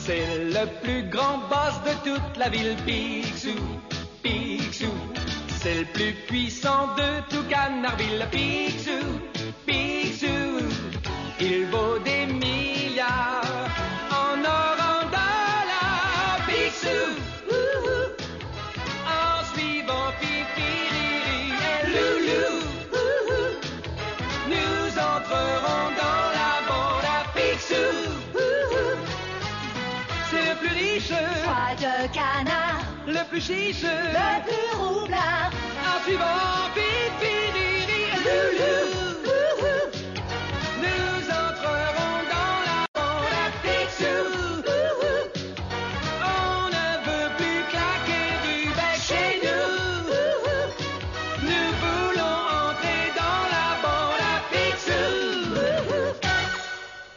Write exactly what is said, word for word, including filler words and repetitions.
C'est le plus grand boss de toute la ville, Picsou, Picsou. C'est le plus puissant de tout Canardville, Picsou, Picsou. Il vaut des milliards en or, en dollars, Picsou. En suivant Pipiriri et Loulou, nous entrerons dans la bande à Picsou. C'est le plus riche, Roi de canard, le plus chiche, le plus roublard. en suivant Pipiriri et Loulou.